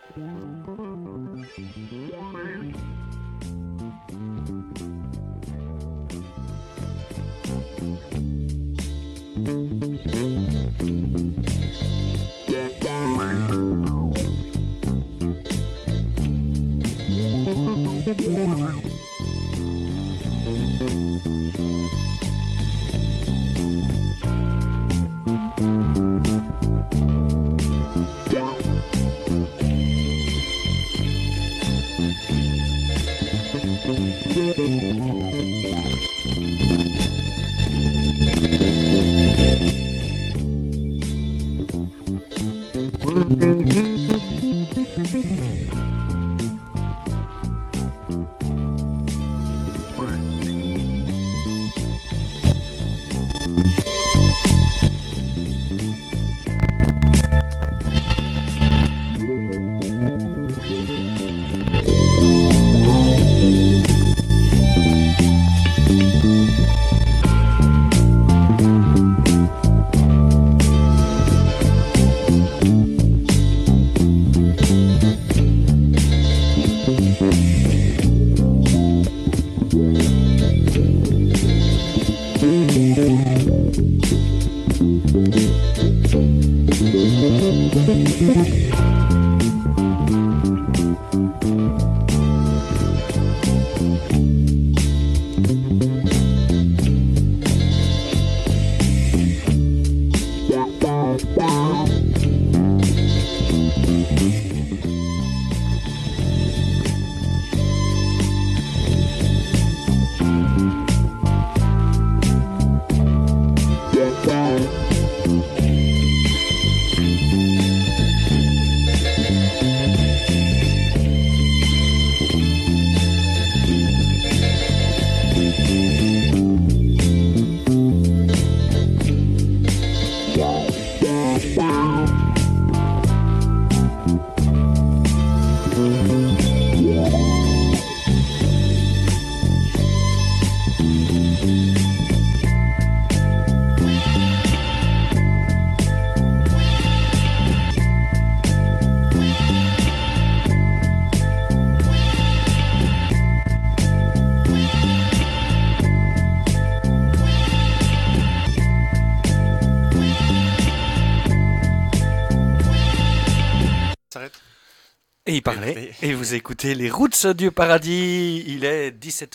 Et il parlait, et vous écoutez les Roots du Paradis. Il est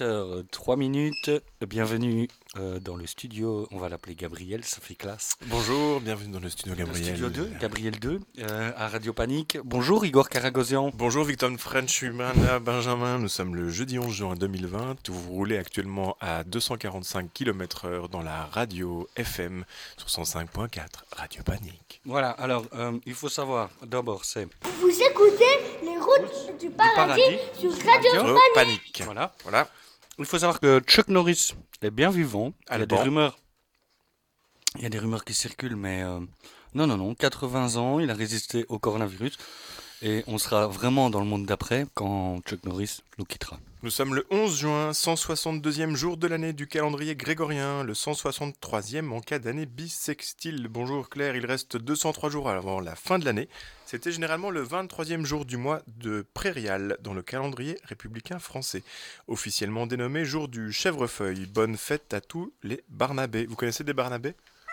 17h03. Bienvenue dans le studio, on va l'appeler Gabriel, ça fait classe. Bonjour, bienvenue dans le studio Gabriel. Studio 2, Gabriel 2, à Radio Panique. Bonjour Igor Karagosian. Bonjour Victor Frenchman, Benjamin. Nous sommes le jeudi 11 juin 2020. Vous roulez actuellement à 245 km/h dans la radio FM sur 105.4 Radio Panique. Voilà, alors il faut savoir, d'abord c'est... Vous écoutez les Routes du Paradis sur Radio Panique. Voilà. Il faut savoir que Chuck Norris est bien vivant. Il y a des rumeurs. Il y a des rumeurs qui circulent, mais non, 80 ans, il a résisté au coronavirus. Et on sera vraiment dans le monde d'après quand Chuck Norris nous quittera. Nous sommes le 11 juin, 162e jour de l'année du calendrier grégorien, le 163e en cas d'année bissextile. Bonjour Claire, il reste 203 jours avant la fin de l'année. C'était généralement le 23e jour du mois de prairial dans le calendrier républicain français. Officiellement dénommé jour du chèvrefeuille. Bonne fête à tous les Barnabés. Vous connaissez des Barnabés ?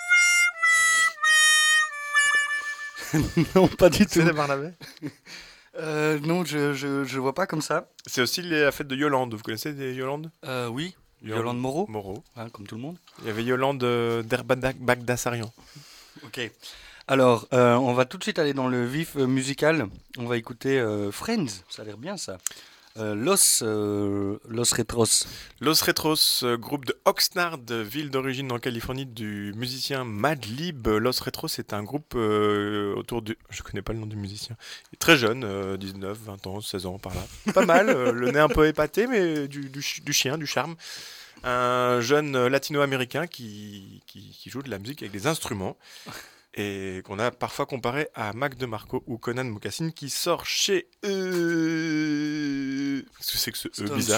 Non, pas du tout. C'est des Barnabés ? Non, je vois pas comme ça. C'est aussi la fête de Yolande. Vous connaissez des Yolandes ? Oui. Yolande Moreau. Hein, comme tout le monde. Il y avait Yolande Bagdasarian. Ok. Alors, on va tout de suite aller dans le vif musical. On va écouter Friends. Ça a l'air bien, ça. Los Retros. Los Retros, groupe de Oxnard, ville d'origine en Californie du musicien Madlib. Los Retros est un groupe autour du... Je connais pas le nom du musicien. Il est très jeune, 19, 20 ans, 16 ans par là. Pas mal, le nez un peu épaté, mais du chien, du charme. Un jeune latino-américain qui joue de la musique avec des instruments. Et qu'on a parfois comparé à Mac DeMarco ou Conan Mocassin qui sort chez... Qu'est-ce que c'est que ce bizarre ?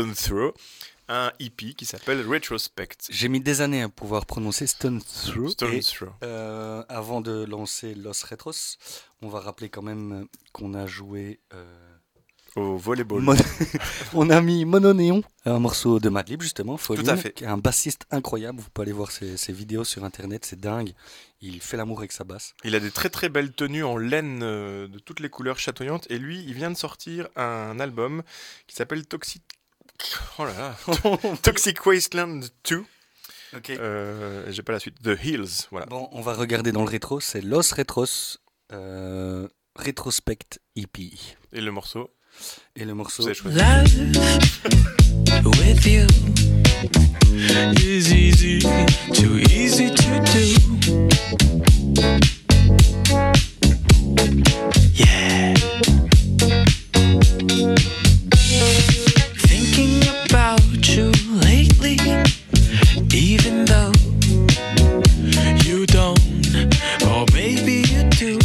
Stone Throw. un EP qui s'appelle Retrospect. J'ai mis des années à pouvoir prononcer Stone's Throw. Stone's Throw. Avant de lancer Los Retros, on va rappeler quand même qu'on a joué... Au volleyball. On a mis Mononéon, un morceau de Madlib justement, Foline, tout à fait. Qui est un bassiste incroyable. Vous pouvez aller voir ses vidéos sur internet, c'est dingue. Il fait l'amour avec sa basse. Il a des très très belles tenues en laine de toutes les couleurs chatoyantes. Et lui, il vient de sortir un album qui s'appelle Toxic Wasteland 2. Ok. J'ai pas la suite. The Hills. Voilà. Bon, on va regarder dans le rétro. C'est Los Retros Retrospect EP. Et le morceau. Vous avez choisi. Love with you is easy, too easy to do. Yeah. Thinking about you lately, even though you don't, or maybe you do.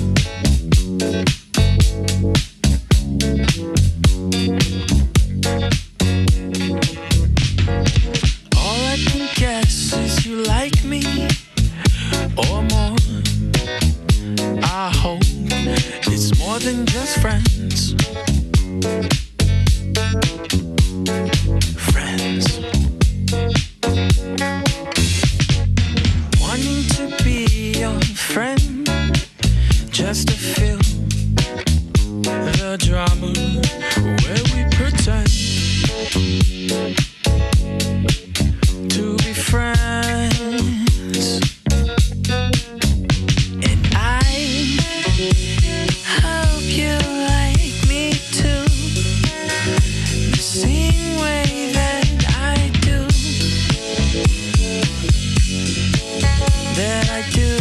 All I can guess is you like me or more. I hope it's more than just friends. Friends. Wanting to be your friend just to feel the drama where we pretend to be friends. And I hope you like me too, the same way that I do, that I do.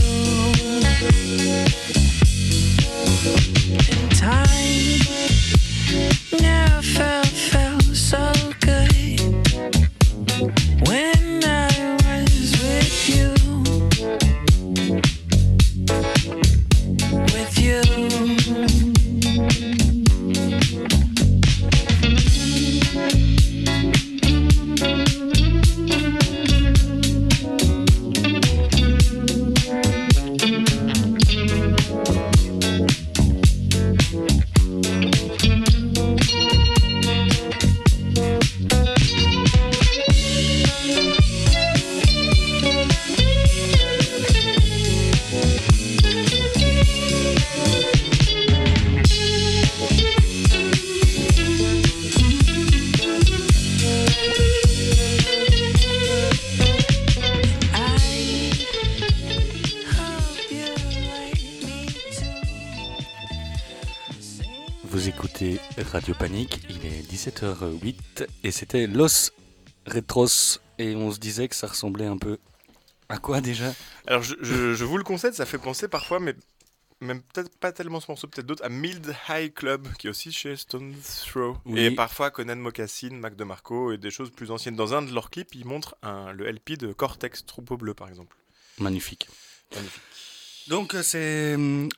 And time never felt so good when I was with you. With you. Vous écoutez Radio Panique, il est 17h08 et c'était Los Retros et on se disait que ça ressemblait un peu à quoi déjà? Alors je vous le concède, ça fait penser parfois, mais même peut-être pas tellement ce morceau, peut-être d'autres, à Mild High Club, qui est aussi chez Stone's Throw. Oui. Et parfois Conan Mocassin, Mac DeMarco et des choses plus anciennes. Dans un de leurs clips, ils montrent le LP de Cortex, Troupeau Bleu par exemple. Magnifique. Magnifique. Donc c'est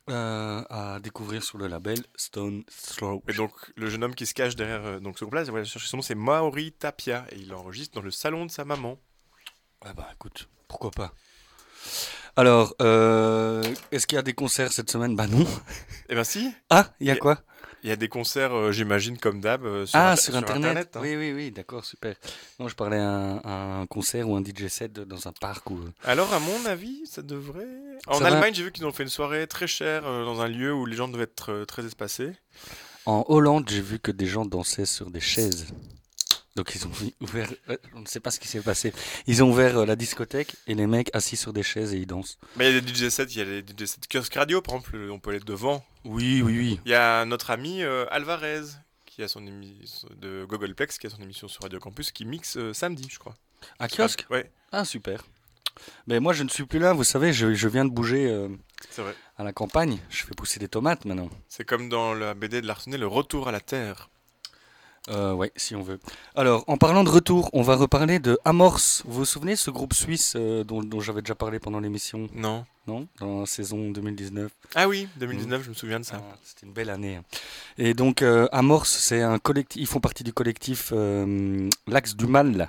à découvrir sur le label Stone's Throw. Et donc le jeune homme qui se cache derrière donc ce groupe-là, voilà, chercher son nom, c'est Maori Tapia et il enregistre dans le salon de sa maman. Ah bah écoute, pourquoi pas. Alors, est-ce qu'il y a des concerts cette semaine? Bah non. Eh ben si. Ah, il y a quoi? Il y a des concerts, j'imagine, comme d'hab, sur Internet. Hein. Oui, d'accord, super. Non, je parlais à un concert ou un DJ set dans un parc. Alors, à mon avis, ça devrait... En Ça Allemagne, j'ai vu qu'ils ont fait une soirée très chère dans un lieu où les gens devaient être très espacés. En Hollande, j'ai vu que des gens dansaient sur des chaises. Donc ils ont ouvert, on ne sait pas ce qui s'est passé. Ils ont ouvert la discothèque et les mecs assis sur des chaises et ils dansent. Mais il y a des DJ sets, il y a les DJ sets kiosque radio, par exemple, on peut aller devant. Oui. Il y a notre ami Alvarez, qui a son émission de Googleplex, qui a son émission sur Radio Campus, qui mixe samedi, je crois. À kiosque? Ouais. Ah, super. Mais moi, je ne suis plus là, vous savez, je viens de bouger C'est vrai. à la campagne. Je fais pousser des tomates maintenant. C'est comme dans la BD de Larsenet, le retour à la terre. Ouais, si on veut. Alors, en parlant de retour, on va reparler de Amorce. Vous vous souvenez, ce groupe suisse dont j'avais déjà parlé pendant l'émission? Non. Non? Dans la saison 2019. Ah oui, 2019, je me souviens de ça. C'était une belle année, hein. Et donc, Amorce, c'est un collectif. Ils font partie du collectif L'Axe du Mal.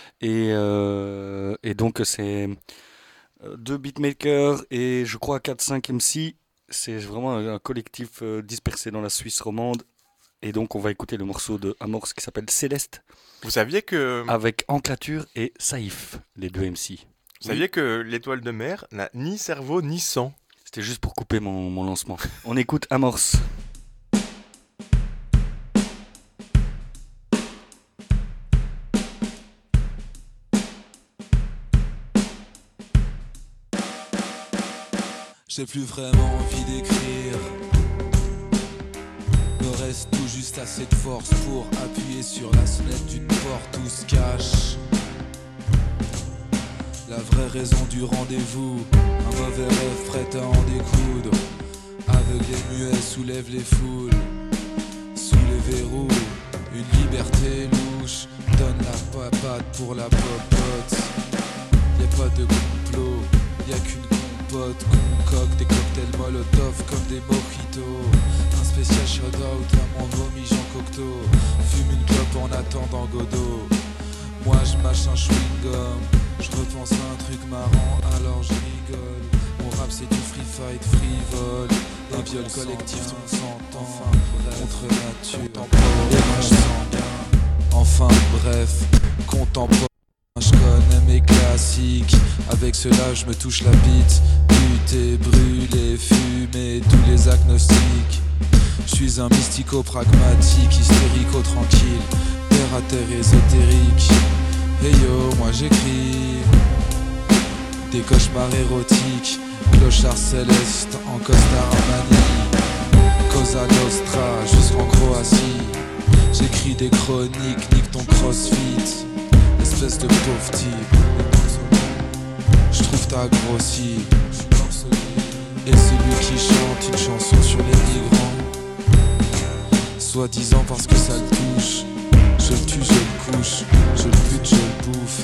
Et donc, c'est deux beatmakers et je crois 4-5 MC. C'est vraiment un collectif dispersé dans la Suisse romande. Et donc, on va écouter le morceau de Amorce qui s'appelle Céleste, Vous saviez que, avec Enclature et Saïf, les deux MC. vous saviez que l'étoile de mer n'a ni cerveau ni sang. C'était juste pour couper mon lancement. On écoute Amorce. J'ai plus vraiment envie d'écrire. Me reste tout juste assez de force pour appuyer sur la sonnette d'une porte où se cache la vraie raison du rendez-vous. Un mauvais rêve prêt à en découdre. Aveugle et muet soulève les foules. Sous les verrous, une liberté louche donne la papade pour la popote. Y'a pas de complot, y'a qu'une compote, concocte des cocktails molotov comme des mojitos. Un spécial shout-out à mon vomi Jean Cocteau. Fume une clope en attendant Godot. Moi je mâche un chewing-gum, je repense à un truc marrant alors je rigole. Mon rap c'est du free fight frivole. Un viol collectif on s'entend. Enfin contre nature et sanguin. Enfin bref, contemporain. Je connais mes classiques, avec cela je me touche la bite. Buté, brûlé, fumé, tous les agnostiques. Je suis un mystico-pragmatique, hystérico-tranquille, terre à terre ésotérique. Hey yo, moi j'écris des cauchemars érotiques, clochard céleste en Costa Armani, Cosa Nostra jusqu'en Croatie. J'écris des chroniques, nique ton crossfit. Espèce de pauvre type, je trouve t'as grossi. Et celui qui chante une chanson sur les migrants, soi-disant parce que ça le touche. Je le tue, je le couche, je le bute, je le bouffe.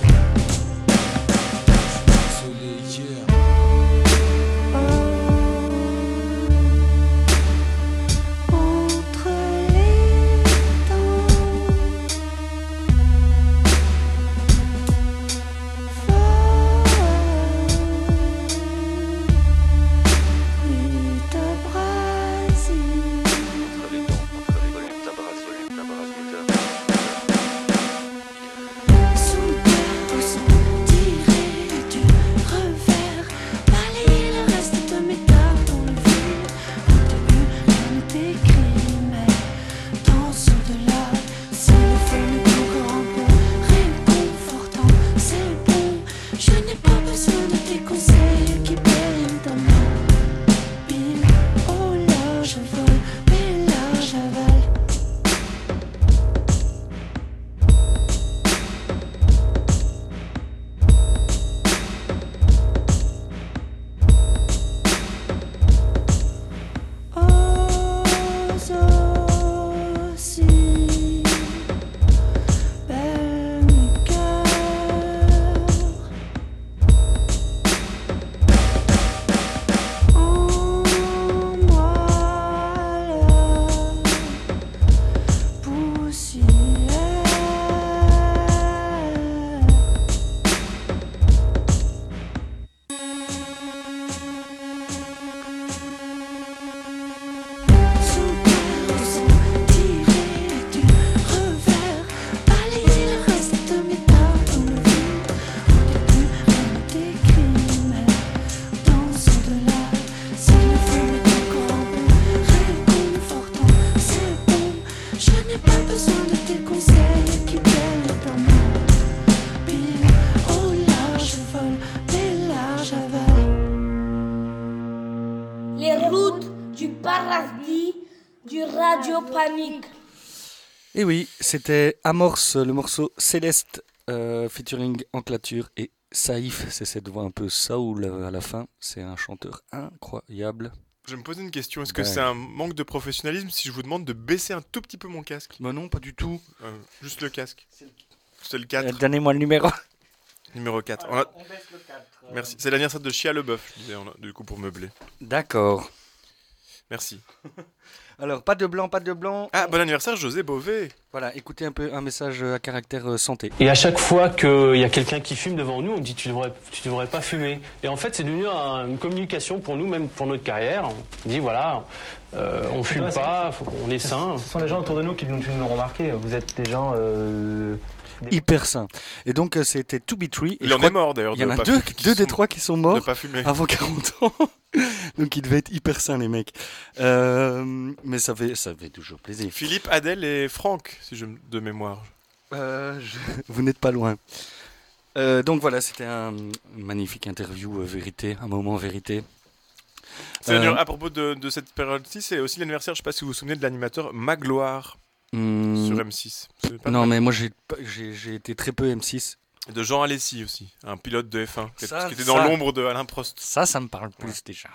Panique. Et oui, c'était Amorce, le morceau Céleste, featuring Enclature et Saïf. C'est cette voix un peu soul à la fin. C'est un chanteur incroyable. Je me posais une question. Est-ce que c'est un manque de professionnalisme si je vous demande de baisser un tout petit peu mon casque ? Bah non, pas du tout. Juste le casque. C'est le 4. Donnez-moi le numéro. Numéro 4. Alors, on baisse le 4. Merci. C'est l'anniversaire de Chia Leboeuf, je disais, du coup, pour meubler. D'accord. Merci. Alors, pas de blanc. Ah, bon anniversaire, José Bové. Voilà, écoutez un peu un message à caractère santé. Et à chaque fois qu'il y a quelqu'un qui fume devant nous, on dit tu devrais pas fumer. Et en fait, c'est devenu une communication pour nous, même pour notre carrière. On dit voilà, on fume pas, on est sain. Ce sont les gens autour de nous qui nous ont remarqué. Vous êtes des gens... hyper sain. Et donc c'était To Be Tree. Il en est mort d'ailleurs. Il y en a deux des trois qui sont morts avant 40 ans. Donc ils devaient être hyper sains les mecs. Mais ça fait toujours plaisir. Philippe, Adèle et Franck, de mémoire. Vous n'êtes pas loin. Donc voilà, c'était un magnifique interview vérité, un moment vérité. À propos de cette période-ci, c'est aussi l'anniversaire, je ne sais pas si vous vous souvenez de l'animateur Magloire sur M6. Non, mais moi j'ai été très peu M6. De Jean Alessi aussi, un pilote de F1 qui était dans l'ombre de Alain Prost. Ça me parle plus déjà.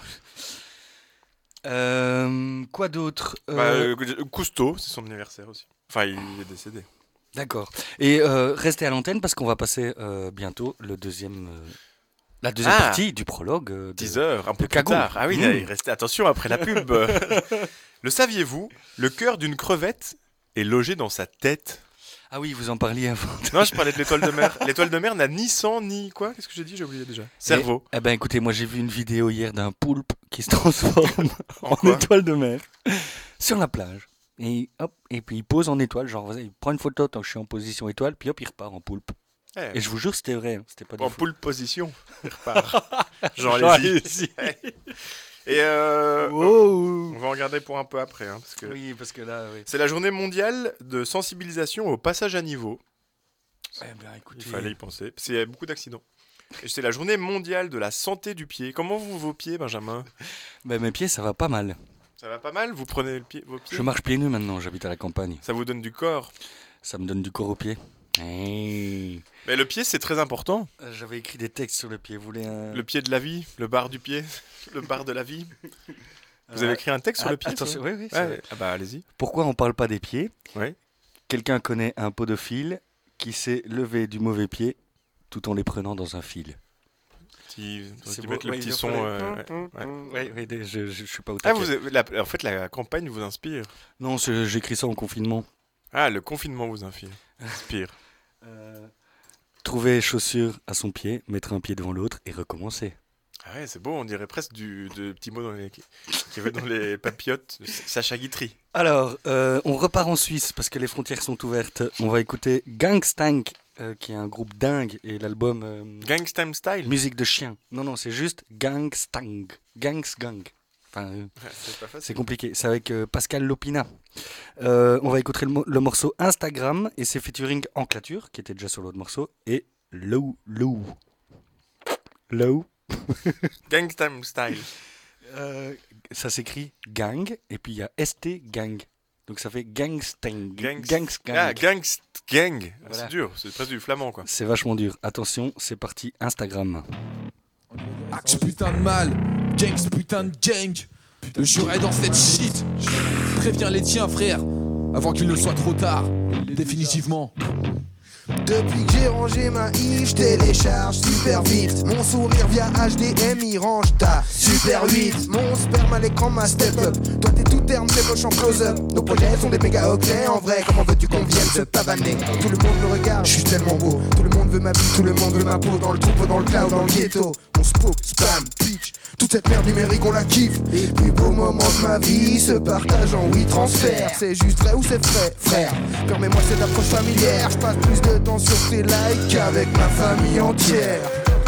Quoi d'autre Cousteau, c'est son anniversaire aussi. Enfin, il est décédé. D'accord. Et restez à l'antenne parce qu'on va passer bientôt la deuxième partie du prologue. 10 heures, un peu plus tard. Ah oui, restez attention après la pub. Le saviez-vous ? Le cœur d'une crevette est logé dans sa tête. Ah oui, vous en parliez avant. Non, je parlais de l'étoile de mer. L'étoile de mer n'a ni sang ni quoi ? Qu'est-ce que j'ai dit ? J'ai oublié déjà. Cerveau. Eh ben écoutez, moi j'ai vu une vidéo hier d'un poulpe qui se transforme en étoile de mer sur la plage. Et hop, et puis il pose en étoile, genre il prend une photo tant que je suis en position étoile, puis hop, il repart en poulpe. Et je vous jure, c'était vrai, c'était pas en poulpe position. Il repart. Genre allez-y. Et on va en garder pour un peu après. Parce que là, oui. C'est la journée mondiale de sensibilisation au passage à niveau. Écoutez... Il fallait y penser. Parce qu'il y a beaucoup d'accidents. Et c'est la journée mondiale de la santé du pied. Comment vont vos pieds, Benjamin ? Mes pieds, ça va pas mal. Ça va pas mal ? Vous prenez vos pieds ? Je marche pieds nus maintenant, j'habite à la campagne. Ça vous donne du corps ? Ça me donne du corps aux pieds. Hey. Mais le pied, c'est très important. J'avais écrit des textes sur le pied. Vous voulez Le pied de la vie, le bar du pied, le bar de la vie. Vous avez écrit un texte sur le pied ? Attention, oui. Allez-y. Pourquoi on parle pas des pieds ? Oui. Quelqu'un connaît un podophile qui s'est levé du mauvais pied tout en les prenant dans un fil. C'est mettre le petit son. Oui, je suis pas au taquet. En fait, la campagne vous inspire. Non, j'écris ça en confinement. Ah, le confinement vous inspire. Trouver chaussure à son pied, mettre un pied devant l'autre et recommencer. Ah ouais, c'est beau, on dirait presque de petits mots qui avaient dans les papillotes de Sacha Guitry. Alors, on repart en Suisse parce que les frontières sont ouvertes. On va écouter Gangstank, qui est un groupe dingue, et l'album... Gangstam Style ? Musique de chien. Non, c'est juste Gangstank. Gang. Enfin, c'est compliqué. C'est avec Pascal Lopina. On va écouter le morceau Instagram et c'est featuring Enclature, qui était déjà sur l'autre morceau, et Low. Gangstam Style. Ça s'écrit gang et puis il y a ST gang. Donc ça fait Gangstang. Gang. Voilà. C'est dur, c'est presque du flamand quoi. C'est vachement dur. Attention, c'est parti, Instagram. Axe putain de mal, gangs putain de gang. Le jour est dans cette shit. Préviens les tiens frère, avant qu'il ne soit trop tard. Définitivement. Depuis que j'ai rangé ma i, je télécharge super vite. Mon sourire via HDMI range ta Super 8. Mon sperme à l'écran, ma step up. Toi t'es tout terme, t'es moche en close-up. Nos projets sont des méga octets. En vrai, comment veux-tu qu'on vienne se pavaner? Tout le monde me regarde, je suis tellement beau. Tout le monde veut ma vie, tout le monde veut ma peau. Dans le troupeau, dans le cloud, dans le ghetto. On spoke, spam, pitch. Toute cette merde numérique, on la kiffe. Les plus beaux moments de ma vie se partagent en transfert. C'est juste vrai ou c'est vrai, frère? Permets-moi cette approche familière. Je passe plus de temps sur tes likes qu'avec ma famille entière.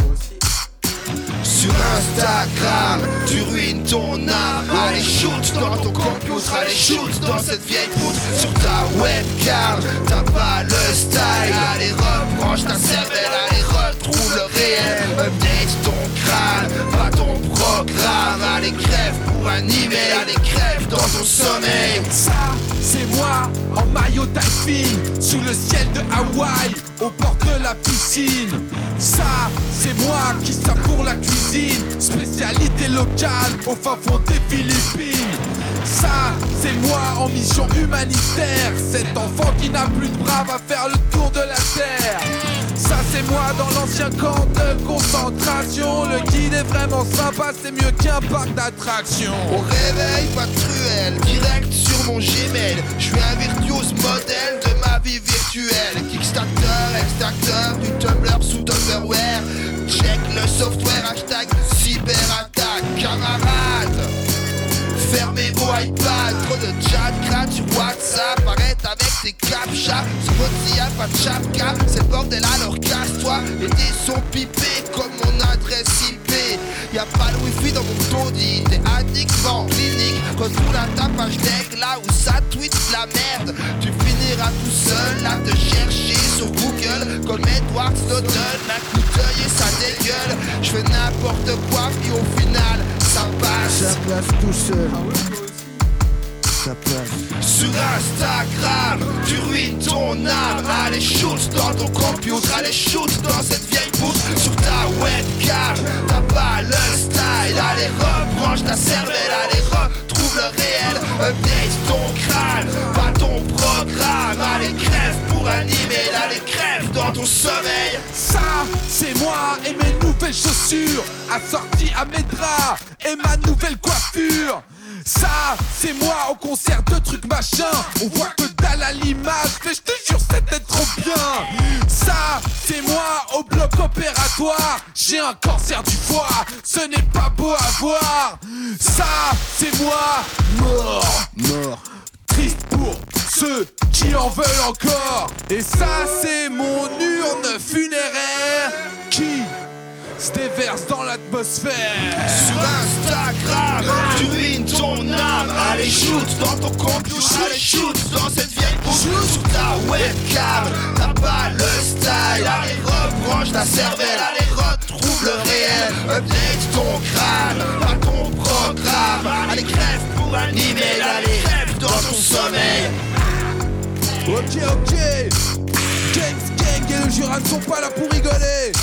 Sur Instagram, tu ruines ton âme. Allez shoot dans ton computer, allez shoot dans cette vieille poutre. Sur ta webcam, t'as pas le style. Allez rebranche ta cervelle, allez retrouve le réel. Update ton crâne, pas ton programme. Allez crève pour animer, allez crève dans ton sommeil. Ça, c'est moi, en maillot taille fine. sous le ciel de Hawaï, au bord de la piscine. Ça, c'est moi qui savoure la cuisine, spécialité locale au fin fond des Philippines. Ça, c'est moi en mission humanitaire, cet enfant qui n'a plus de bras va faire le tour de la terre. Ça, c'est moi dans l'ancien camp de concentration. Le guide est vraiment sympa, c'est mieux qu'un parc d'attractions. Au réveil, pas de truelle, direct sur mon Gmail. Je suis un virtuose modèle de ma vie virtuelle. Kickstarter, extracteur, du Tumblr sous Tupperware. Check le software, hashtag cyberattaque. Camarades, fermez vos iPads, trop de chat crade sur WhatsApp. Arrête avec tes captchas, sur votre IA pas de chapka. C'est le bordel alors casse-toi. Les dés sont pipés comme mon adresse IP. Y'a pas de wifi dans mon taudis, t'es addict, va en clinique. Retourne à ta page deck là où ça tweet de la merde. Tu finiras tout seul à te chercher sur Google comme Edward Snowden. Un coup d'œil et ça dégueule. Je fais n'importe quoi puis au final ça passe. Ça passe tout seul. Ça passe. Sur Instagram, tu ruines ton âme. Allez shoot dans ton computer, allez shoot dans cette vieille poutre. Sur ta webcam, t'as pas le style. Allez rebranche ta cervelle, allez retrouve le réel. Update ton crâne, pas ton programme. Allez crève pour un email, allez crève dans ton sommeil. Ça, c'est moi et mes nouvelles chaussures, assorties à mes draps et ma nouvelle coiffure. Ça, c'est moi au concert de trucs machin. On voit que dalle à l'image, mais je te jure c'était trop bien. Ça, c'est moi au bloc opératoire. J'ai un cancer du foie, ce n'est pas beau à voir. Ça, c'est moi, mort. Triste pour ceux qui en veulent encore. Et ça, c'est mon urne funéraire qui se déverse dans l'atmosphère. Sur Instagram, tu ruines ton âme. Allez shoot dans ton computer, allez shoot dans cette vieille boucle. Sur ta webcam, t'as pas le style. Allez rebranche ta cervelle, allez retrouve le réel. Update ton crâne, pas ton programme. Allez crève pour un email, allez crève dans ton sommeil. Ok, James Gang et le Jura ne sont pas là pour rigoler.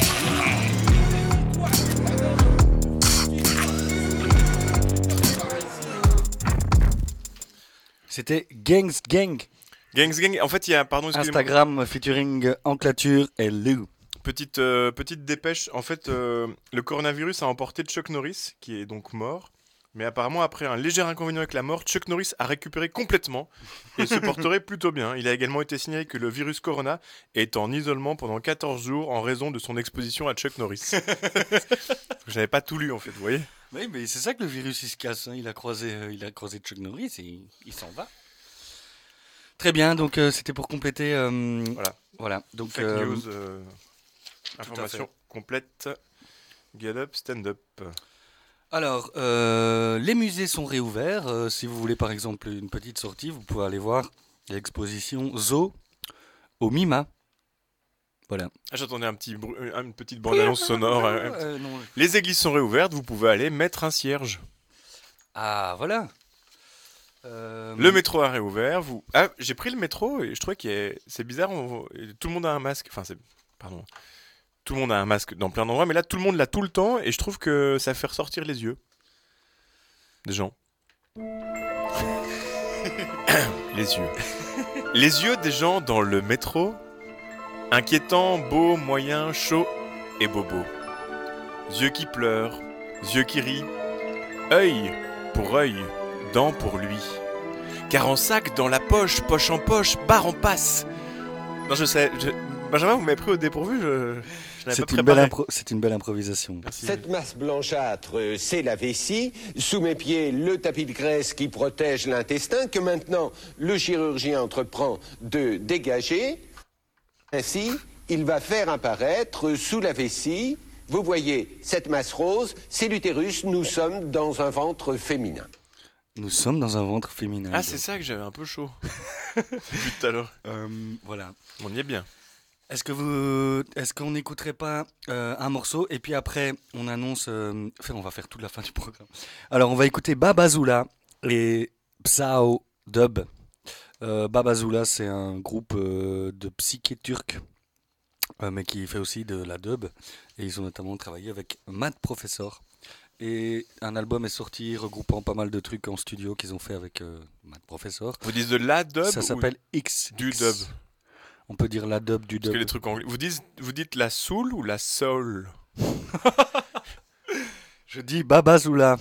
C'était Gangs Gang. Gangs Gang, en fait, il y a, pardon, excusez-moi. Instagram featuring Enclature et Lou. Petite dépêche, en fait, le coronavirus a emporté Chuck Norris, qui est donc mort. Mais apparemment, après un léger inconvénient avec la mort, Chuck Norris a récupéré complètement et se porterait plutôt bien. Il a également été signalé que le virus Corona est en isolement pendant 14 jours en raison de son exposition à Chuck Norris. Je n'avais pas tout lu, en fait, vous voyez. Oui, mais c'est ça que le virus, il se casse. Hein. Il a croisé Chuck Norris et il s'en va. Très bien, donc c'était pour compléter. Voilà. Donc, fake news, information complète. Get up, stand up. Alors, les musées sont réouverts. Si vous voulez par exemple une petite sortie, vous pouvez aller voir l'exposition Zoo au MIMA. Voilà. Ah, j'attendais une petite bande-annonce sonore. Non. Les églises sont réouvertes, vous pouvez aller mettre un cierge. Ah, voilà. Le métro a réouvert. J'ai pris le métro et je trouvais que c'est bizarre. Tout le monde a un masque. Tout le monde a un masque dans plein d'endroits, mais là, tout le monde l'a tout le temps, et je trouve que ça fait ressortir les yeux des gens. Les yeux des gens dans le métro, inquiétant, beau, moyen, chaud et bobo. Yeux qui pleurent, yeux qui rient, œil pour œil, dent pour lui. Car en sac, dans la poche, poche en poche, barre en passe. Non, je sais... Benjamin, vous m'avez pris au dépourvu, c'est une belle improvisation. Merci. Cette masse blanchâtre, c'est la vessie. Sous mes pieds, le tapis de graisse qui protège l'intestin, que maintenant le chirurgien entreprend de dégager. Ainsi, il va faire apparaître sous la vessie, vous voyez, cette masse rose, c'est l'utérus. Nous sommes dans un ventre féminin. Nous sommes dans un ventre féminin. Ah, c'est ça que j'avais un peu chaud. Depuis tout à l'heure. Voilà. On y est bien. Est-ce qu'on n'écouterait pas un morceau et puis après on annonce... on va faire toute la fin du programme. Alors on va écouter Babazula et Psao Dub Babazula, c'est un groupe de psyché turc, mais qui fait aussi de la dub. Et ils ont notamment travaillé avec Mad Professor. Et un album est sorti regroupant pas mal de trucs en studio qu'ils ont fait avec Mad Professor. Vous dites de la dub Ça ou s'appelle X. du dub? On peut dire la dub du Parce dub. que les trucs anglais. Vous dites la soul ou la soul? Je dis Babazula.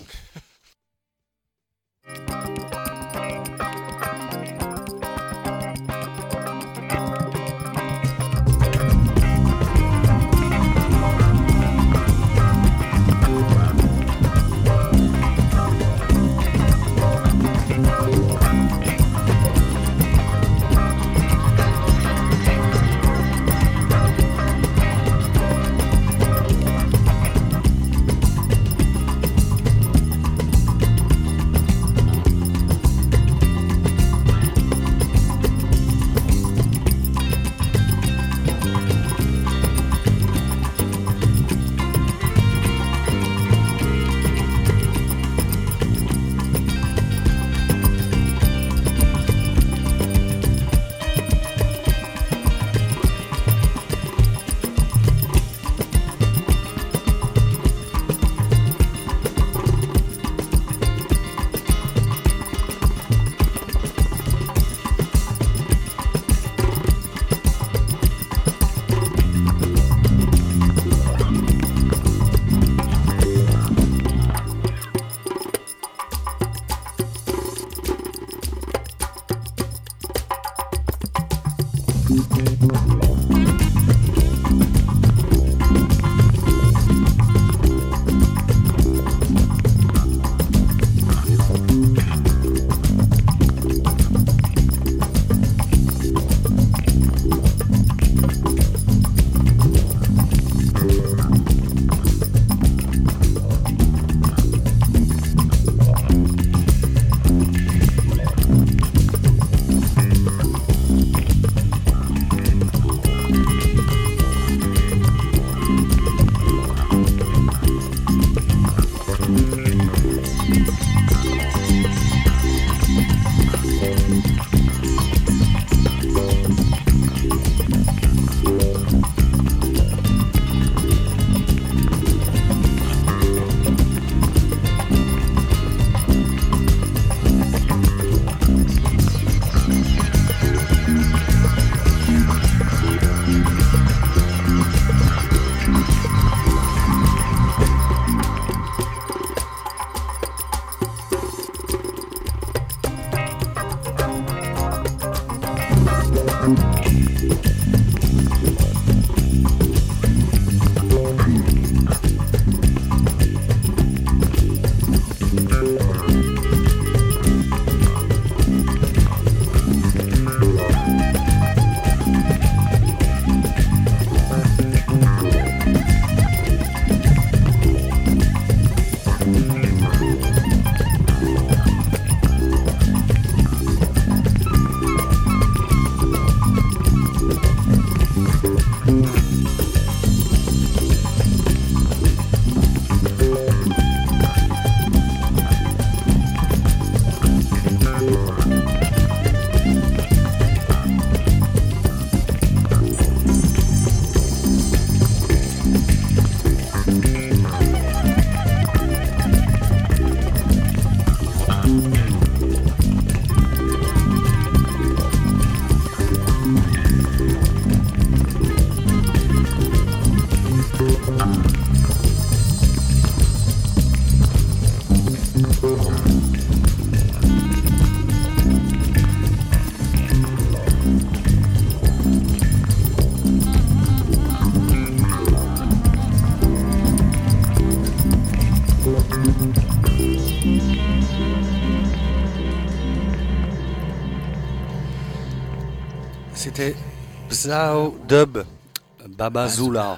C'était Bzao Dub Babazula.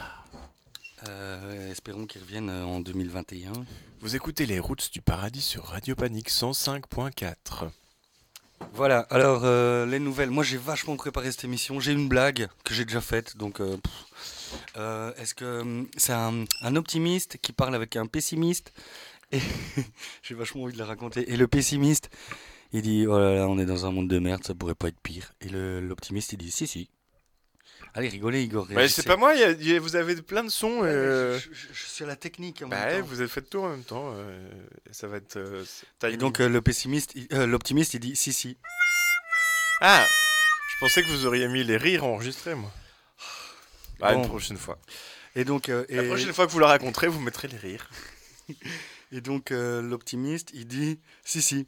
Espérons qu'ils reviennent en 2021. Vous écoutez les Routes du Paradis sur Radio Panique 105.4. Voilà, alors les nouvelles. Moi j'ai vachement préparé cette émission. J'ai une blague que j'ai déjà faite. Donc, est-ce que c'est un optimiste qui parle avec un pessimiste et j'ai vachement envie de la raconter. Et le pessimiste, Il dit oh là là, on est dans un monde de merde, ça pourrait pas être pire. Et l'optimiste il dit si. Allez, rigolez, Igor. Bah, c'est pas moi, vous avez plein de sons. Je suis à la technique en même temps. Vous avez fait tout en même temps. Ça va être. Et donc l'optimiste il dit si. Ah, je pensais que vous auriez mis les rires enregistrés, moi. Bon. Une prochaine fois. Et donc la prochaine fois que vous la raconterez, vous mettrez les rires. Et donc l'optimiste il dit si.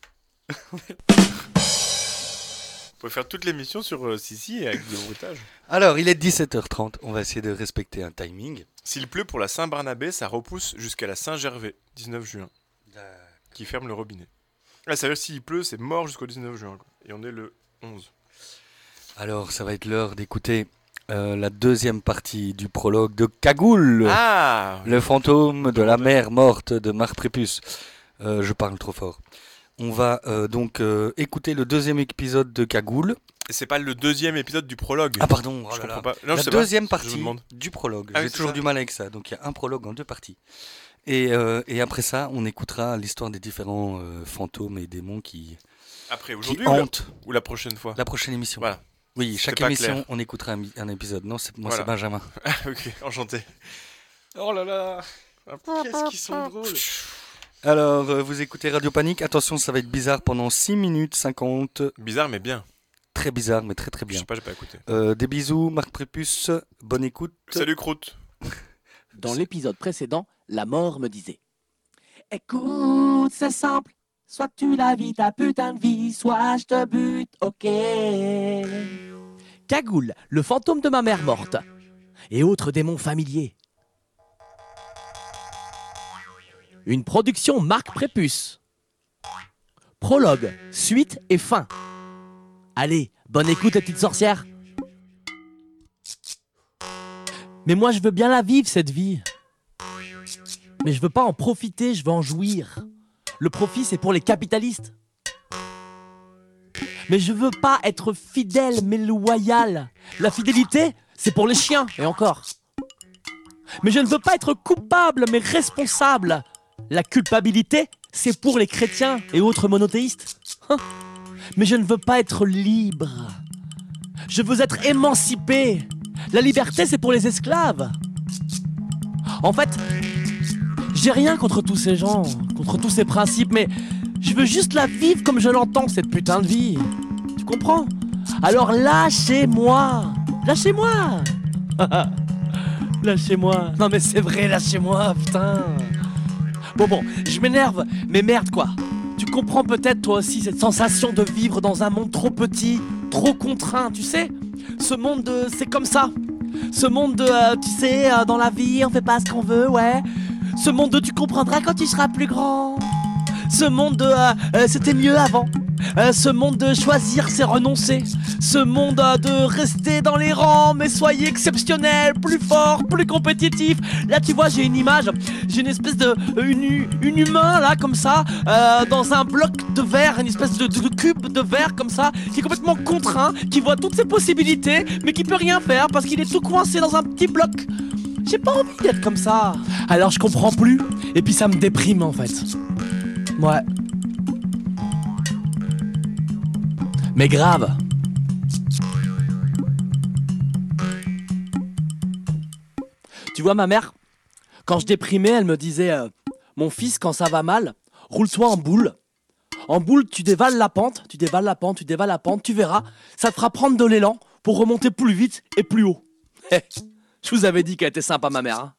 Vous pouvez faire toute l'émission sur Sissi avec le bruitage. Alors, il est 17h30. On va essayer de respecter un timing. S'il pleut pour la Saint-Barnabé, ça repousse jusqu'à la Saint-Gervais, 19 juin. Qui ferme le robinet. Ah, ça veut dire s'il pleut, c'est mort jusqu'au 19 juin. Quoi. Et on est le 11. Alors, ça va être l'heure d'écouter la deuxième partie du prologue de Cagoule. Le fantôme de la mère morte de Marc Prépuce. Je parle trop fort. On va donc écouter le deuxième épisode de Cagoule. C'est pas le deuxième épisode du prologue. Ah pardon, je comprends pas. Non, la deuxième partie du prologue. J'ai toujours du mal avec ça. Donc il y a un prologue en deux parties. Et après ça, on écoutera l'histoire des différents fantômes et démons qui hantent. Ou la prochaine fois. La prochaine émission. Voilà. Oui, chaque émission, on écoutera un épisode. Non, c'est Benjamin. Ok, enchanté. Oh là là, qu'est-ce qu'ils sont drôles. Alors, vous écoutez Radio Panique. Attention, ça va être bizarre pendant 6 minutes 50. Bizarre, mais bien. Très bizarre, mais très très bien. Je sais pas, j'ai pas écouté. Des bisous, Marc Prépuce. Bonne écoute. Salut, Croûte. Dans l'épisode précédent, la mort me disait « Écoute, c'est simple. Soit tu la vis ta putain de vie, soit je te bute, ok. » Cagoule, le fantôme de ma mère morte. Et autres démons familiers. Une production Marc Prépuce. Prologue, suite et fin. Allez, bonne écoute les petites sorcières. Mais moi je veux bien la vivre cette vie. Mais je veux pas en profiter, je veux en jouir. Le profit c'est pour les capitalistes. Mais je veux pas être fidèle mais loyal. La fidélité c'est pour les chiens et encore. Mais je ne veux pas être coupable mais responsable. La culpabilité, c'est pour les chrétiens et autres monothéistes. Mais je ne veux pas être libre. Je veux être émancipé. La liberté, c'est pour les esclaves. En fait, j'ai rien contre tous ces gens, contre tous ces principes, mais je veux juste la vivre comme je l'entends, cette putain de vie. Tu comprends ? Alors lâchez-moi. Lâchez-moi. Lâchez-moi. Non mais c'est vrai, lâchez-moi, putain. Bon, je m'énerve, mais merde quoi. Tu comprends peut-être toi aussi cette sensation de vivre dans un monde trop petit, trop contraint, tu sais ? Ce monde de... c'est comme ça. Ce monde de... tu sais, dans la vie, on fait pas ce qu'on veut, ouais. Ce monde de tu comprendras quand tu seras plus grand. Ce monde de... c'était mieux avant. Ce monde de choisir, c'est renoncer. Ce monde de rester dans les rangs, mais soyez exceptionnel, plus fort, plus compétitif. Là, tu vois, j'ai une image, j'ai une espèce de... une humain, là, comme ça, dans un bloc de verre, une espèce de cube de verre, comme ça, qui est complètement contraint, qui voit toutes ses possibilités, mais qui peut rien faire parce qu'il est tout coincé dans un petit bloc. J'ai pas envie d'être comme ça. Alors, je comprends plus, et puis ça me déprime, en fait. Ouais. Mais grave. Tu vois ma mère, quand je déprimais, elle me disait mon fils, quand ça va mal, roule-toi en boule. En boule, tu dévales la pente, tu dévales la pente, tu dévales la pente, tu verras, ça te fera prendre de l'élan pour remonter plus vite et plus haut. Je vous avais dit qu'elle était sympa ma mère, hein.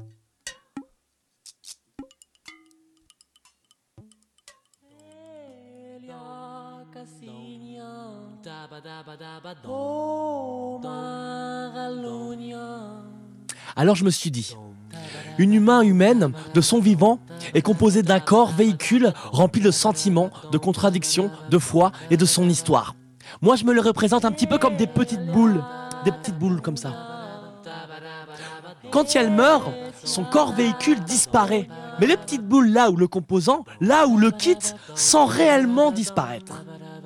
Alors je me suis dit, une humaine de son vivant est composée d'un corps véhicule rempli de sentiments, de contradictions, de foi et de son histoire. Moi je me le représente un petit peu comme des petites boules comme ça. Quand elle meurt, son corps véhicule disparaît. Mais les petites boules là où le composant, là où le quitte, sans réellement disparaître.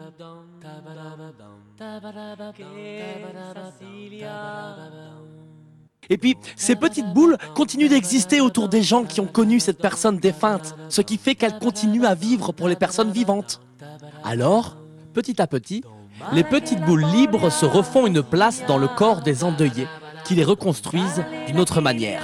Et puis, ces petites boules continuent d'exister autour des gens qui ont connu cette personne défunte, ce qui fait qu'elles continuent à vivre pour les personnes vivantes. Alors, petit à petit, les petites boules libres se refont une place dans le corps des endeuillés, qui les reconstruisent d'une autre manière.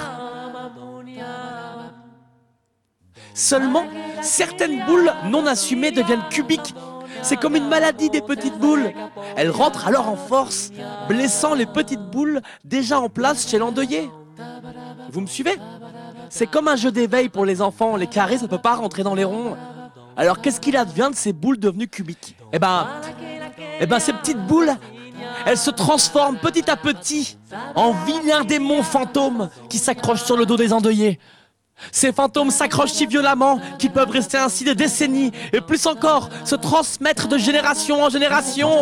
Seulement, certaines boules non assumées deviennent cubiques. C'est comme une maladie des petites boules. Elles rentrent alors en force, blessant les petites boules déjà en place chez l'endeuillé. Vous me suivez ? C'est comme un jeu d'éveil pour les enfants. Les carrés, ça ne peut pas rentrer dans les ronds. Alors qu'est-ce qu'il advient de ces boules devenues cubiques ? Eh ben, ces petites boules, elles se transforment petit à petit en vilains démons fantômes qui s'accrochent sur le dos des endeuillés. Ces fantômes s'accrochent si violemment qu'ils peuvent rester ainsi des décennies et plus encore se transmettre de génération en génération.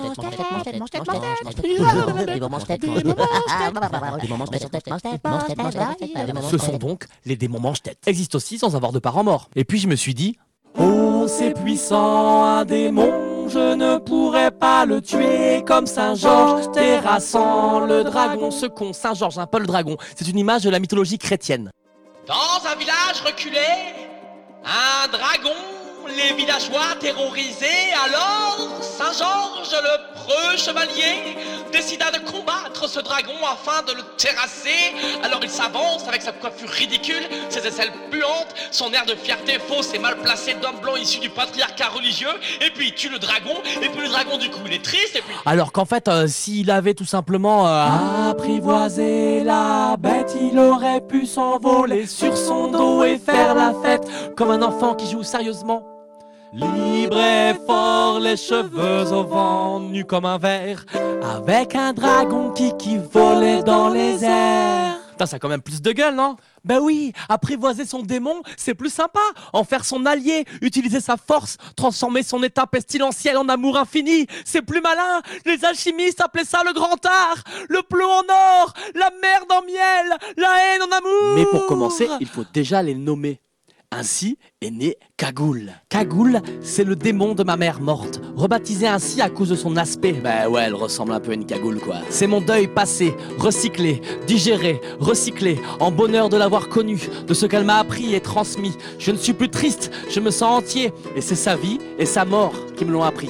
Ce sont donc les démons mange-tête. Existent aussi sans avoir de parents morts. Et puis je me suis dit, oh c'est puissant un démon, je ne pourrais pas le tuer comme Saint-Georges terrassant le dragon. Ce con, Saint-Georges, pas le dragon, c'est une image de la mythologie chrétienne. Dans un village reculé, un dragon, les villageois terrorisés, alors Saint-Georges, le preux chevalier, décida de combattre ce dragon afin de le terrasser. Alors il s'avance avec sa coiffure ridicule, ses aisselles puantes, son air de fierté fausse et mal placé d'homme blanc issu du patriarcat religieux, et puis il tue le dragon, et puis le dragon du coup il est triste, et puis... Alors qu'en fait, s'il avait tout simplement apprivoisé la bête, il aurait pu s'envoler sur son dos et faire la fête, comme un enfant qui joue sérieusement. Libre et fort, les cheveux au vent, nu comme un verre, avec un dragon qui volait dans les airs. Putain, ça a quand même plus de gueule, non ? Ben oui, apprivoiser son démon, c'est plus sympa. En faire son allié, utiliser sa force, transformer son état pestilentiel en amour infini, c'est plus malin. Les alchimistes appelaient ça le grand art, le plomb en or, la merde en miel, la haine en amour. Mais pour commencer, il faut déjà les nommer. Ainsi est né Cagoule. Cagoule, c'est le démon de ma mère morte, rebaptisé ainsi à cause de son aspect. Ben ouais, elle ressemble un peu à une cagoule quoi. C'est mon deuil passé, recyclé, digéré, recyclé, en bonheur de l'avoir connue, de ce qu'elle m'a appris et transmis. Je ne suis plus triste, je me sens entier, et c'est sa vie et sa mort qui me l'ont appris.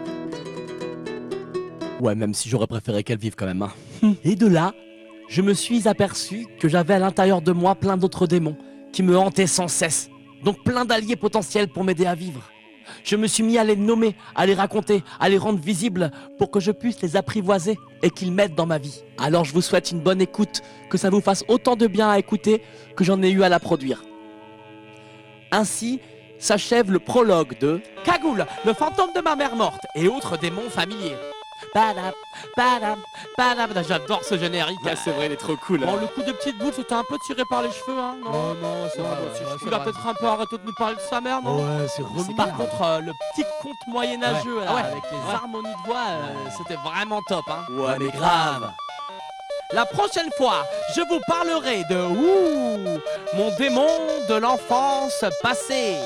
Ouais, même si j'aurais préféré qu'elle vive quand même. Hein. Et de là, je me suis aperçu que j'avais à l'intérieur de moi plein d'autres démons qui me hantaient sans cesse. Donc plein d'alliés potentiels pour m'aider à vivre. Je me suis mis à les nommer, à les raconter, à les rendre visibles pour que je puisse les apprivoiser et qu'ils m'aident dans ma vie. Alors je vous souhaite une bonne écoute, que ça vous fasse autant de bien à écouter que j'en ai eu à la produire. Ainsi s'achève le prologue de Cagoule, le fantôme de ma mère morte et autres démons familiers. Padam, padam, padam. J'adore ce générique. Ouais, c'est vrai, il est trop cool. Bon, le coup de petite boule, c'était un peu tiré par les cheveux, hein. Non, c'est vrai. Il va peut-être un peu arrêter de nous parler de sa mère, non ? Ouais, c'est remis. Par contre, le petit conte moyenâgeux, là, avec les harmonies de voix, c'était vraiment top, hein. Ouais, mais grave. La prochaine fois, je vous parlerai de mon démon de l'enfance passée.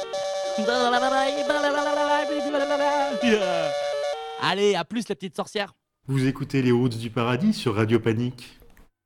Allez, à plus les petites sorcières. Vous écoutez Les Routes du Paradis sur Radio Panique.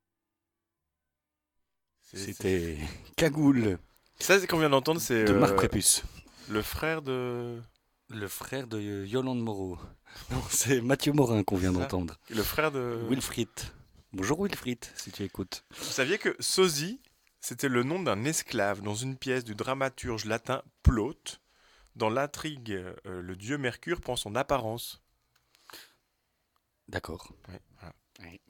C'était Cagoule. Ça, c'est qu'on vient d'entendre, c'est... De Marc Prépuce. Le frère de Yolande Moreau. Non, c'est Mathieu Morin qu'on vient d'entendre. Le frère de... Wilfried. Bonjour Wilfried, si tu écoutes. Vous saviez que sosie, c'était le nom d'un esclave dans une pièce du dramaturge latin Plaute. Dans l'intrigue, le dieu Mercure prend son apparence. D'accord. Ouais, voilà. Oui.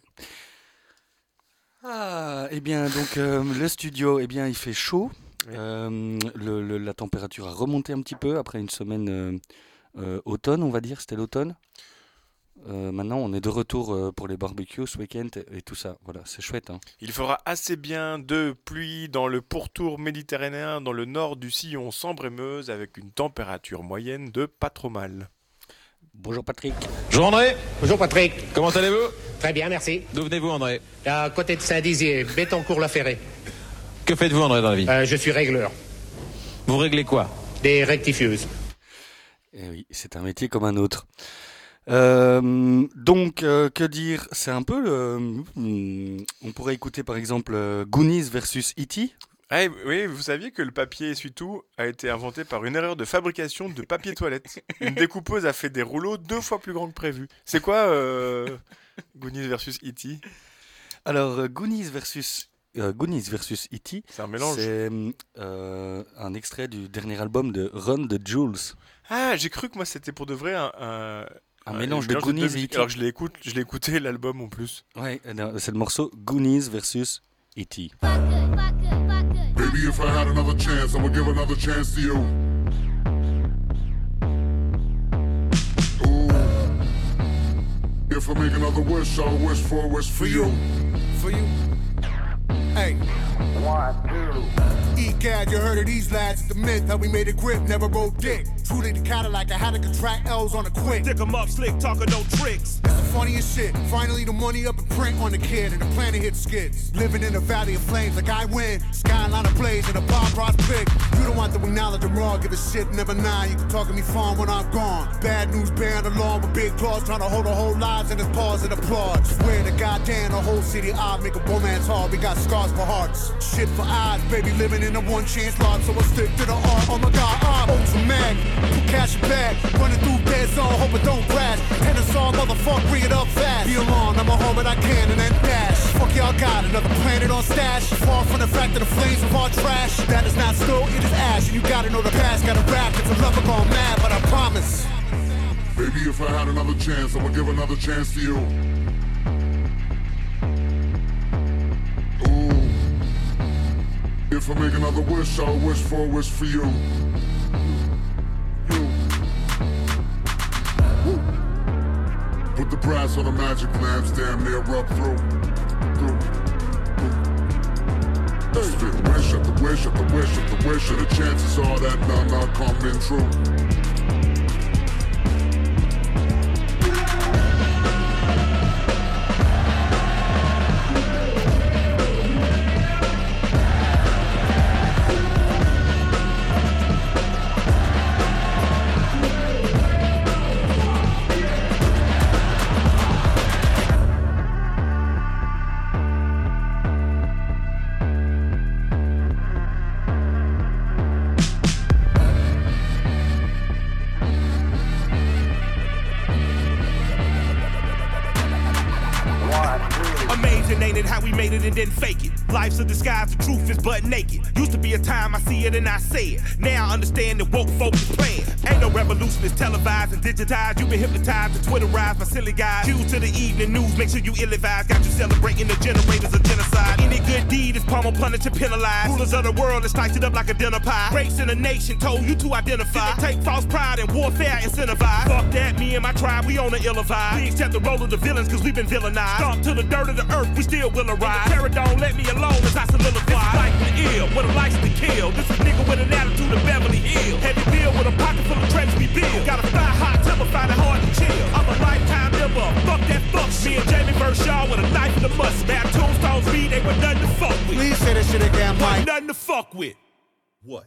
Ah, eh bien, donc le studio, eh bien, il fait chaud. Oui. La température a remonté un petit peu après une semaine automne, on va dire. C'était l'automne. Maintenant, on est de retour pour les barbecues ce week-end et tout ça. Voilà, c'est chouette. Hein. Il fera assez bien de pluie dans le pourtour méditerranéen, dans le nord du sillon Sambre-et-Meuse, avec une température moyenne de pas trop mal. Bonjour Patrick. Bonjour André. Bonjour Patrick. Comment allez-vous ? Très bien, merci. D'où venez-vous André ? À côté de Saint-Dizier, Bétoncourt-la-Ferrée. Que faites-vous André dans la vie ? Je suis régleur. Vous réglez quoi ? Des rectifieuses. Eh oui, c'est un métier comme un autre. Donc, que dire ? C'est un peu... on pourrait écouter par exemple Goonies versus E.T. Ah, oui, vous saviez que le papier essuie-tout a été inventé par une erreur de fabrication de papier toilette. Une découpeuse a fait des rouleaux 2 fois plus grands que prévu. C'est quoi Goonies versus E.T. Alors, Goonies versus E.T. C'est un mélange. C'est un extrait du dernier album de Run the Jewels. Ah, j'ai cru que moi c'était pour de vrai un mélange de Goonies et E.T. Alors que je l'ai écouté l'album en plus. Ouais, c'est le morceau Goonies versus E.T. Baby, if I had another chance, I would give another chance to you. Ooh. If I make another wish, I'll wish for a wish for you. For you. Hey. 1, 2. Egad, you heard of these lads, the myth, how we made a grip, never rode dick. Truly the Cadillac, I had to contract L's on a quick. Dick 'em up, slick, talking no tricks. It's the funniest shit. Finally the money up in print on the kid and the planet hit skids. Living in a valley of flames like I win. Skyline ablaze and a Bob Ross pick. You don't want to acknowledge I'm raw, give a shit, never nine. You can talk to me fun when I'm gone. Bad news bearing along with big claws, trying to hold a whole lives in his paws and applaud. Swear to goddamn the whole city odd, make a romance hard. We got scars for hearts. Shit for eyes, baby, living in a one chance lot, so I stick to the art. Oh my god, I'm ultra mad. Put cash in bag, running through dead zone, hope it don't crash. And it's all motherfucker, bring it up fast. Be alone, I'ma hold what I can and then dash. Fuck y'all got another planet on stash. Far from the fact that the flames of our trash. That is not stove, it is ash. And you gotta know the past, gotta rap. It's a lover gone mad, but I promise. Baby, if I had another chance, I would give another chance to you. Ooh. If I make another wish, I'll wish for a wish for you. Put the brass on the magic lamps, damn near rub through. Spit wish after wish after wish after wish, and the chances are that none are coming true. And then fake it. Life's a disguise, the truth is butt naked. Used to be a time I see it and I say it. Now I understand that woke folk is playing. Ain't no revolution, it's televised and digitized. You've been hypnotized and Twitterized by silly guys. Cues to the evening news, make sure you ill-advised. Got you celebrating the generators of genocide. Any good deed is pummel, punished, and penalized. Rulers of the world is sliced it up like a dinner pie. Race in a nation told you to identify. Take false pride and warfare incentivized. Fuck that, me and my tribe, we on the ill vibe. We accept the role of the villains cause we've been villainized. Stomp to the dirt of the earth, we still will arise. Terror don't let me alone as I solidify. This is life the ill, with a license to kill. This is nigga with an attitude of Beverly Hills. Heavy bill with a pocket full of treasures we build. Got a fire hot temper, find it hard to chill. I'm a lifetime member, fuck that fuck shit. Me and Jamie Vershaw with a knife in the must. Bad tombstones read, they were nothing to fuck with. Please say that shit again, Mike. Nothing to fuck with. What?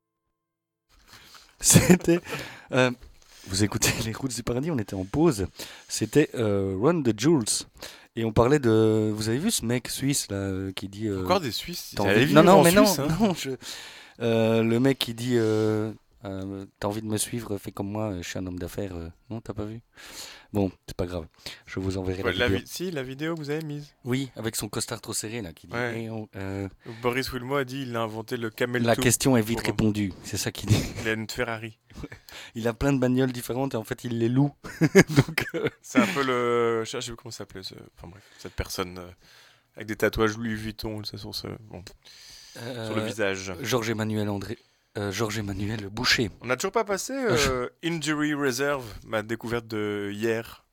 C'était... vous écoutez les routes du paradis, on était en pause. C'était Run the Jewels. Et on parlait de... Vous avez vu ce mec suisse là qui dit... Encore des Suisses. Non, mais Suisse, non, hein. non. Le mec qui dit... t'as envie de me suivre, fais comme moi, je suis un homme d'affaires. Non, t'as pas vu? Bon, c'est pas grave. Je vous enverrai la vidéo. Si, la vidéo que vous avez mise. Oui, avec son costard trop serré là qui dit. Ouais. Boris Wilmots a dit il a inventé le camel. La question est vite répondue, c'est ça qu'il dit. Il a une Ferrari. Il a plein de bagnoles différentes et en fait il les loue. Donc c'est un peu le. Je sais plus comment ça s'appelait. Enfin bref, cette personne avec des tatouages Louis Vuitton, ça sur le visage. Georges-Emmanuel Boucher. On n'a toujours pas passé Injury Reserve, ma découverte de hier.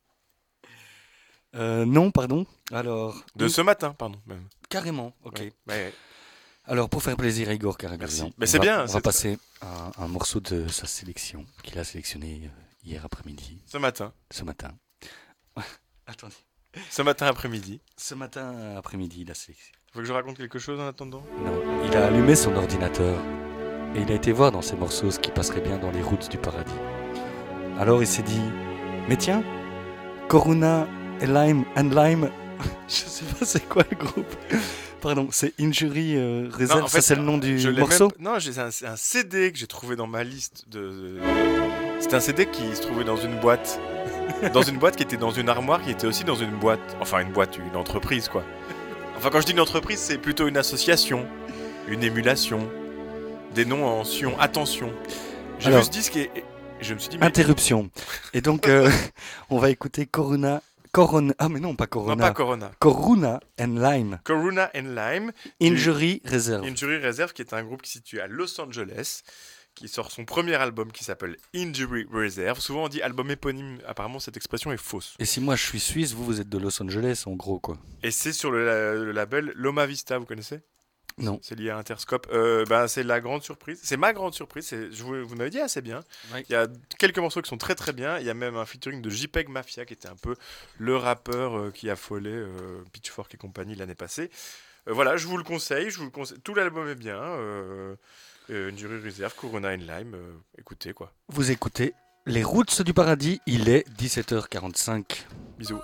Non, pardon. Alors. De ce matin, pardon. Même. Carrément, ok. Ouais. Alors, pour faire plaisir à Igor Karagosian, mais c'est bien. On va passer à un morceau de sa sélection qu'il a sélectionné hier après-midi. Ce matin. Attendez. Ce matin après-midi. Ce matin après-midi, il a sélectionné. Faut que je raconte quelque chose en attendant? Non. Il a allumé son ordinateur et il a été voir dans ses morceaux ce qui passerait bien dans les routes du paradis. Alors il s'est dit, mais tiens, Corona and Lime Je sais pas c'est quoi le groupe. Pardon, c'est Injury Reserve, Non, en fait, ça c'est le nom du je l'ai morceau Non, c'est un CD que j'ai trouvé dans ma liste C'est un CD qui se trouvait dans une boîte. Dans une boîte qui était dans une armoire, qui était aussi dans une boîte. Enfin, une entreprise, quoi. Enfin, quand je dis une entreprise, c'est plutôt une association, une émulation, des noms en sion. Attention. J'ai vu ce disque et je me suis dit... Mais... Interruption. Et donc, on va écouter Corona... Ah, mais non, pas Corona. Non, pas Corona. Corona and Lime. Corona and Lime. Injury Reserve. Injury Reserve, qui est un groupe qui se situe à Los Angeles, qui sort son premier album qui s'appelle Injury Reserve. Souvent on dit album éponyme, apparemment cette expression est fausse. Et si moi je suis suisse, vous êtes de Los Angeles en gros quoi. Et c'est sur le label Loma Vista, vous connaissez ? Non. C'est lié à Interscope. C'est la grande surprise. C'est ma grande surprise. Vous m'avez dit assez bien. Oui. Il y a quelques morceaux qui sont très très bien. Il y a même un featuring de JPEG Mafia qui était un peu le rappeur qui affolait Pitchfork et compagnie l'année passée. Voilà, je vous le conseille. Tout l'album est bien. Injury Reserve, Corona and Lime. Écoutez quoi. Vous écoutez Les Routes du Paradis. Il est 17h45. Bisous.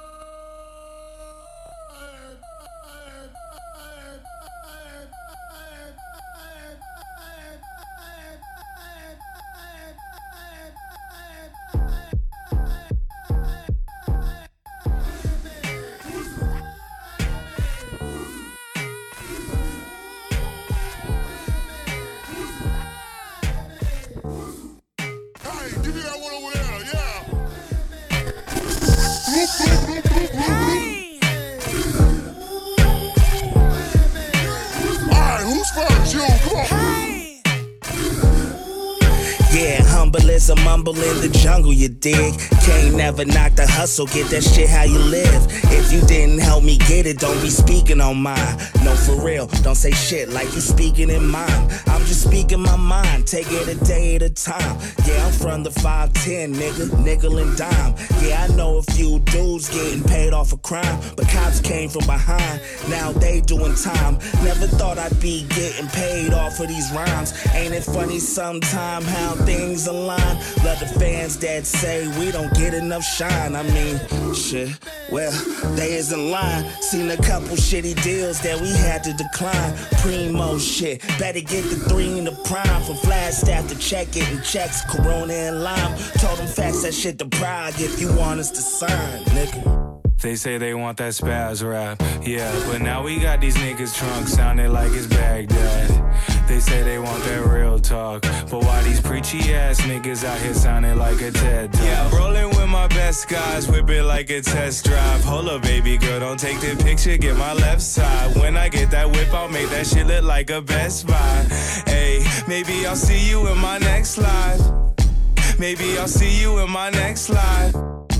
Yeah, humble as a mumble in the jungle, you dig? Can't never knock the hustle, get that shit how you live. If you didn't help me get it, don't be speaking on mine. No, for real, don't say shit like you speaking in mine. I'm just speaking my mind, take it a day at a time. Yeah, I'm from the 5'10", nigga, nickel and dime. Yeah, I know a few dudes getting paid off a crime, but cops came from behind, now they doing time. Never thought I'd be getting paid off of these rhymes. Ain't it funny sometime how things align? Love the fans that say we don't get enough shine. I mean, shit, well, they isn't lying. Seen a couple shitty deals that we had to decline. Primo shit, better get the 3 in the prime. From Flagstaff to check getting checks, Corona and Lime. Told them facts that shit to Prague if you want us to sign, nigga. They say they want that spaz rap, yeah, but now we got these niggas drunk, sounding like it's Baghdad. They say they want that real talk, but why these preachy ass niggas out here sounding like a TED Talk? Yeah, rolling with my best guys, whip it like a test drive. Hold up, baby girl, don't take the picture, get my left side. When I get that whip, I'll make that shit look like a Best Buy. Hey, maybe I'll see you in my next life. Maybe I'll see you in my next life.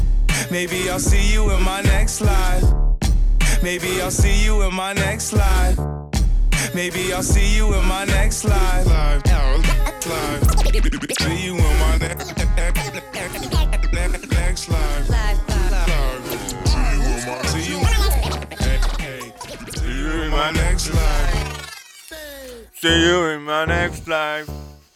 Maybe I'll see you in my next life. Maybe I'll see you in my next life. Maybe I'll see you in my next life. See you in my next life. See you in my next life. See you in my next life.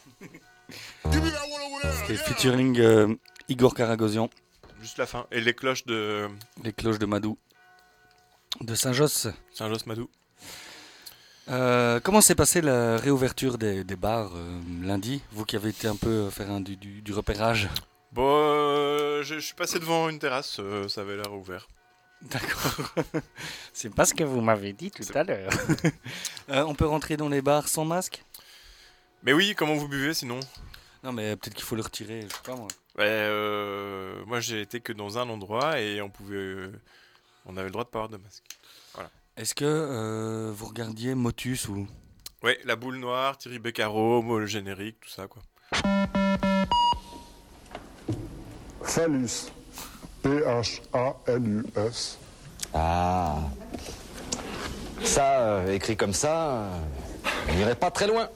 C'était featuring Igor Karagosian. Juste la fin. Et les cloches de... Les cloches de Madou. De Saint-Josse. Saint-Josse-Madou. Comment s'est passée la réouverture des bars lundi? Vous qui avez été un peu faire du repérage. Bon, je suis passé devant une terrasse, ça avait l'air ouvert. D'accord. C'est pas ce que vous m'avez dit tout à l'heure. On peut rentrer dans les bars sans masque? Mais oui, comment vous buvez sinon? Non mais peut-être qu'il faut le retirer, je sais pas moi. Moi j'ai été que dans un endroit et on avait le droit de pas avoir de masque. Voilà. Est-ce que vous regardiez Motus ou... Ouais, La Boule Noire, Thierry Beccaro, le générique, tout ça quoi. Phallus. P-H-A-L-U-S. Ah. Ça, écrit comme ça, on n'irait pas très loin.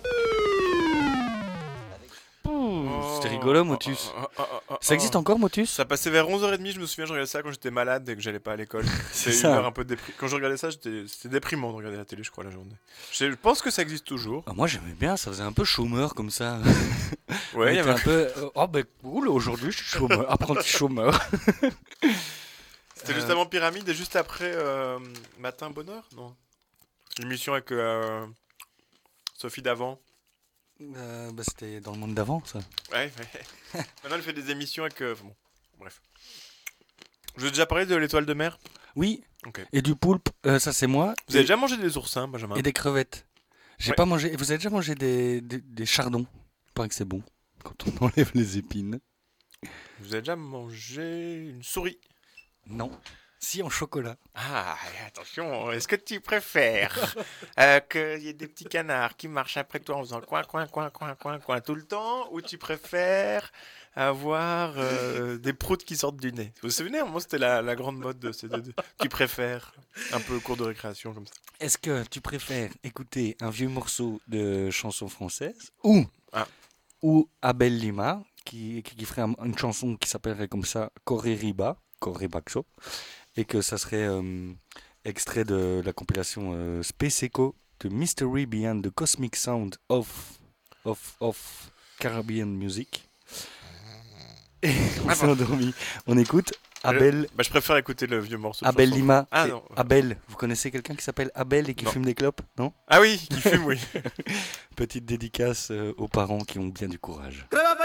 C'était rigolo, Motus. Ça existe encore, Motus? Ça passait vers 11h30, je me souviens, je regardais ça quand j'étais malade et que j'allais pas à l'école. C'est une ça. heure un peu Quand je regardais ça, c'était déprimant de regarder la télé, je crois, la journée. Je pense que ça existe toujours. Moi, j'aimais bien, ça faisait un peu chômeur comme ça. Ouais, il y avait un peu... Oh, ben cool, aujourd'hui, je suis chômeur, apprenti chômeur. C'était juste avant Pyramide et juste après Matin Bonheur, non? L'émission avec Sophie Davant. C'était dans le monde d'avant, ça. Ouais. Maintenant, elle fait des émissions avec... bon, bref. Je vous ai déjà parlé de l'étoile de mer? Oui. Okay. Et du poulpe, ça c'est moi. Vous avez déjà mangé des oursins, Benjamin? Et des crevettes. J'ai pas mangé. Vous avez déjà mangé des chardons? Il paraît que c'est bon quand on enlève les épines. Vous avez déjà mangé une souris? Non. Si, en chocolat. Ah, attention, est-ce que tu préfères qu'il y ait des petits canards qui marchent après toi en faisant coin tout le temps, ou tu préfères avoir des proutes qui sortent du nez? Vous vous souvenez, moi c'était la grande mode de ces deux. Tu préfères un peu cours de récréation comme ça? Est-ce que tu préfères écouter un vieux morceau de chanson française ou Abel Lima qui ferait une chanson qui s'appellerait comme ça Correriba Show, et que ça serait extrait de la compilation Space Echo de Mystery Beyond the Cosmic Sound of Caribbean Music. Et on s'est endormi. On écoute Abel. Je préfère écouter le vieux morceau. Abel Lima. Ah, non. Abel. Vous connaissez quelqu'un qui s'appelle Abel et qui fume des clopes, non? Ah oui, qui fume, oui. Petite dédicace aux parents qui ont bien du courage.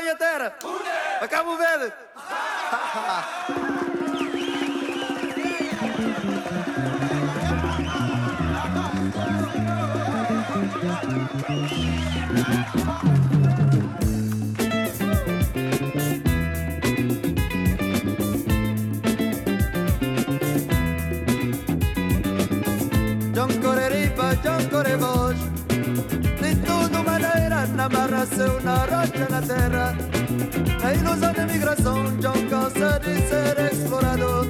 Giancore voz di tudo maneira na amarração na rocha na terra a ilusão de migração John cansa de ser explorador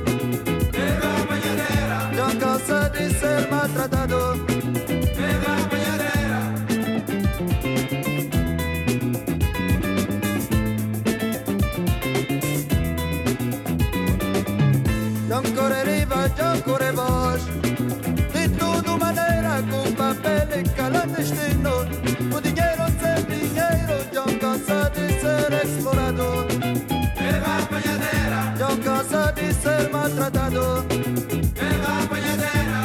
John cansa de ser maltratado Giancore riva, Giancore voz com papel e clandestino o dinheiro sem dinheiro John cansa de ser explorador Eva apanhadeira John cansa de ser maltratado Eva apanhadeira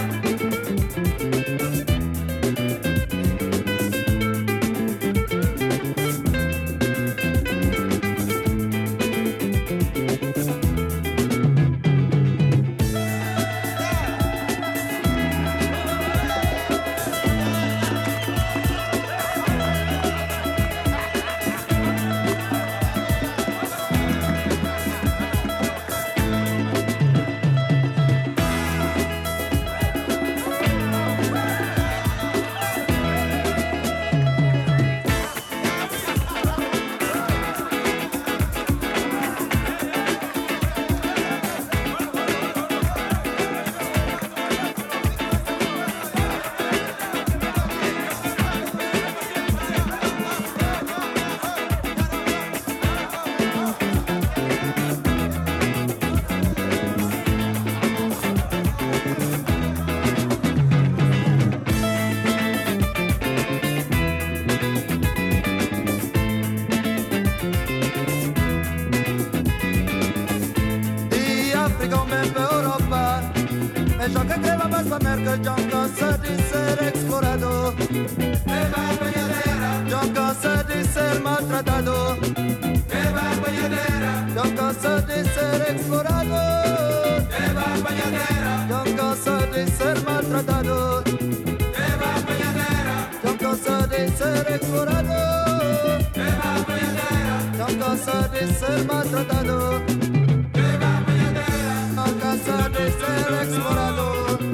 John cansa de ser explorado Eva apanhadeira John cansa de ser maltratado Eva apanhadeira John cansa de ser explorado Eva apanhadeira John cansa de ser maltratado Eva apanhadeira John cansa de ser explorado Eva apanhadeira John cansa de ser maltratado Eva apanhadeira John cansa de ser explorado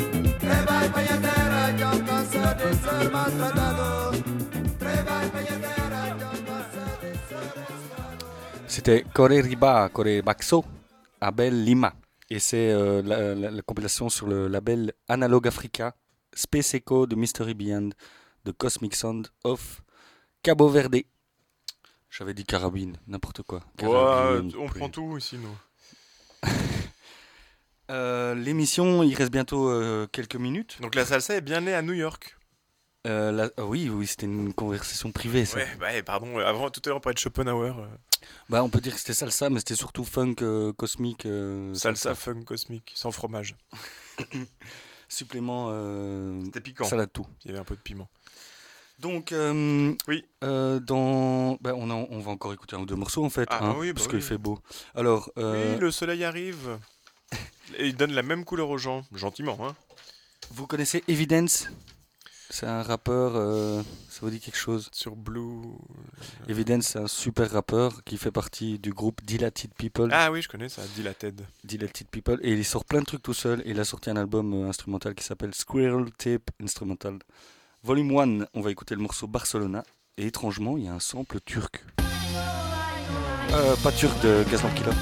C'était Correriba Xo, Abel Lima. Et c'est la compilation sur le label Analog Africa, Space Echo de Mystery Beyond, The Cosmic Sound of Cabo Verde. J'avais dit carabine, n'importe quoi. Carabine, on prend tout ici, nous. L'émission, il reste bientôt quelques minutes. Donc la salsa est bien née à New York. Oui, c'était une conversation privée, ça. Ouais, pardon, avant, tout à l'heure, on parlait de Schopenhauer. On peut dire que c'était salsa, mais c'était surtout funk cosmique. Salsa, funk cosmique, sans fromage. Supplément. C'était piquant. Salade tout. Il y avait un peu de piment. Donc, oui. On va encore écouter un ou deux morceaux, en fait, parce qu'il fait beau. Alors, oui, le soleil arrive. Et il donne la même couleur aux gens, gentiment. Hein. Vous connaissez Evidence ? C'est un rappeur, ça vous dit quelque chose ? Sur Blue. Evidence, c'est un super rappeur qui fait partie du groupe Dilated People. Ah oui, je connais ça, Dilated People. Et il sort plein de trucs tout seul. Et il a sorti un album instrumental qui s'appelle Squirrel Tape Instrumental. Volume 1, on va écouter le morceau Barcelona. Et étrangement, il y a un sample turc. Pas turc, de Gazlamp Killer.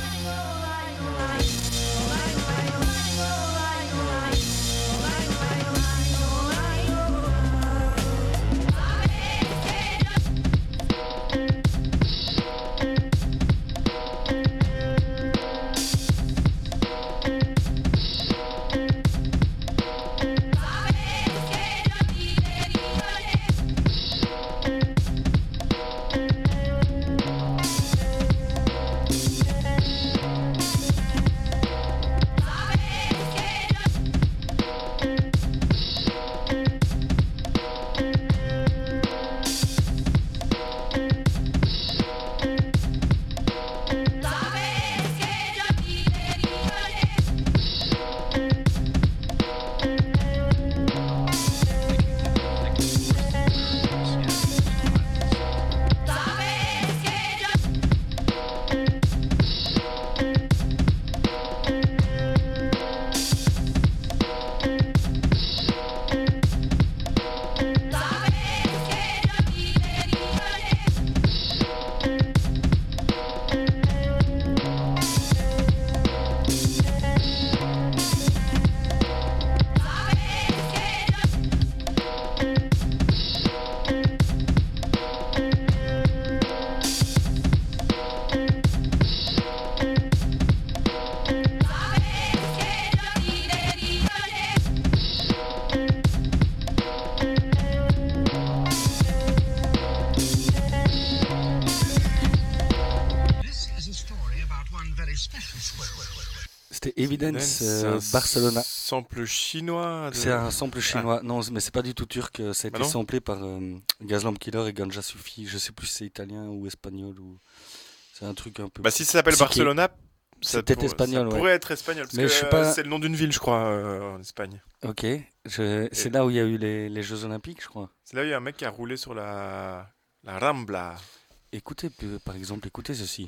C'était Evidence Barcelona. Sample chinois. C'est un sample chinois. Non, mais c'est pas du tout turc. Ça a été samplé par Gazlamp Killer et Ganja Sufi. Je sais plus si c'est italien ou espagnol ou c'est un truc un peu. Si ça s'appelle Barcelona, c'est peut-être espagnol. Ça pourrait être espagnol parce que c'est le nom d'une ville, je crois, en Espagne. Ok. C'est là où il y a eu les Jeux Olympiques, je crois. C'est là où il y a un mec qui a roulé sur la Rambla. Écoutez, par exemple, écoutez ceci.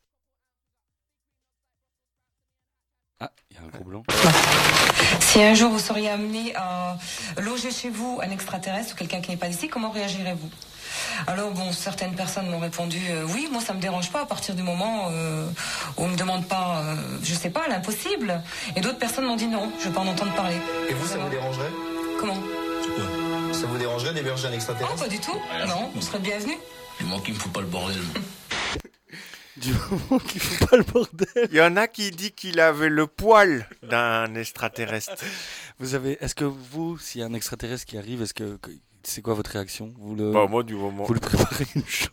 Ah, il y a un gros blanc. Si un jour vous seriez amené à loger chez vous un extraterrestre ou quelqu'un qui n'est pas d'ici, comment réagirez-vous ? Alors certaines personnes m'ont répondu oui, moi ça me dérange pas à partir du moment où on me demande pas, je sais pas, l'impossible. Et d'autres personnes m'ont dit non, je veux pas en entendre parler. Et vous, ça vous dérangerait ? Comment ? Ça vous dérangerait d'héberger un extraterrestre ? Oh, pas du tout. Non, vous serez le bienvenu. Du moins qu'il me faut pas le bordel. Du moment qu'il faut pas le bordel. Il y en a qui dit qu'il avait le poil d'un extraterrestre. Est-ce que vous, s'il y a un extraterrestre qui arrive, c'est quoi votre réaction ? Moi, du moment. Vous lui préparez une chambre ?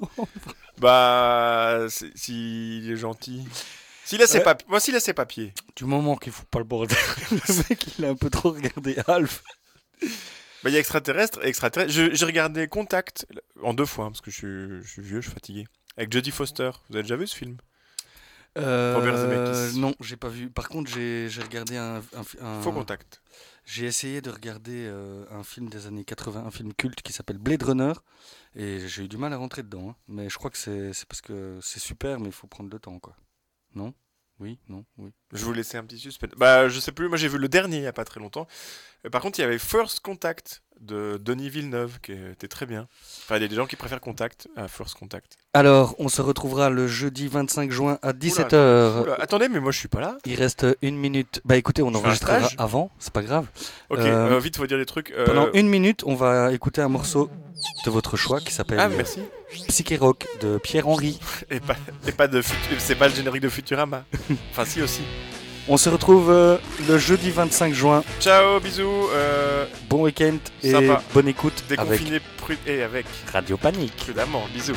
S'il est gentil. S'il a ses papiers. Moi, s'il a ses papiers. Du moment qu'il faut pas le bordel. Le mec, il a un peu trop regardé Alf. Il y a extraterrestre. J'ai regardé Contact en 2 fois, parce que je suis vieux, je suis fatigué. Avec Jodie Foster. Vous avez déjà vu ce film ? Robert Zemeckis. Non, j'ai pas vu. Par contre, j'ai regardé un Faux Contact. J'ai essayé de regarder un film des années 80, un film culte qui s'appelle Blade Runner, et j'ai eu du mal à rentrer dedans. Hein. Mais je crois que c'est parce que c'est super, mais il faut prendre le temps, quoi. Non ? Oui, non, oui. Je vous laissais un petit suspense. Je sais plus, moi j'ai vu le dernier il y a pas très longtemps. Par contre, il y avait First Contact de Denis Villeneuve qui était très bien. Enfin, il y a des gens qui préfèrent Contact à First Contact. Alors, on se retrouvera le jeudi 25 juin à 17h. Oula. Attendez, mais moi je suis pas là. Il reste 1 minute. Écoutez, on enregistrera avant, c'est pas grave. Ok, vite, faut dire des trucs. Pendant 1 minute, on va écouter un morceau de votre choix qui s'appelle merci. Psyché Rock de Pierre Henry. Et pas c'est pas le générique de Futurama. Enfin, si aussi. On se retrouve le jeudi 25 juin. Ciao, bisous. Bon week-end et sympa. bonne écoute. Déconfiné et avec Radio Panique. Prudemment, bisous.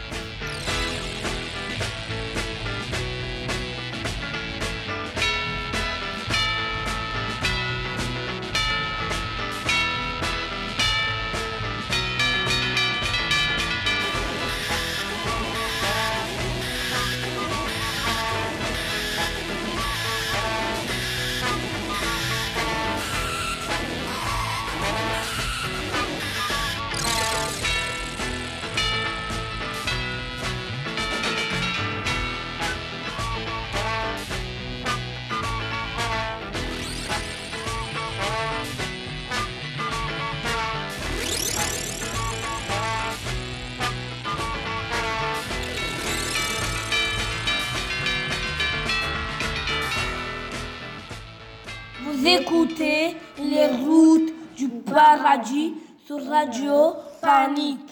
Vous écoutez les routes du paradis sur Radio Panique.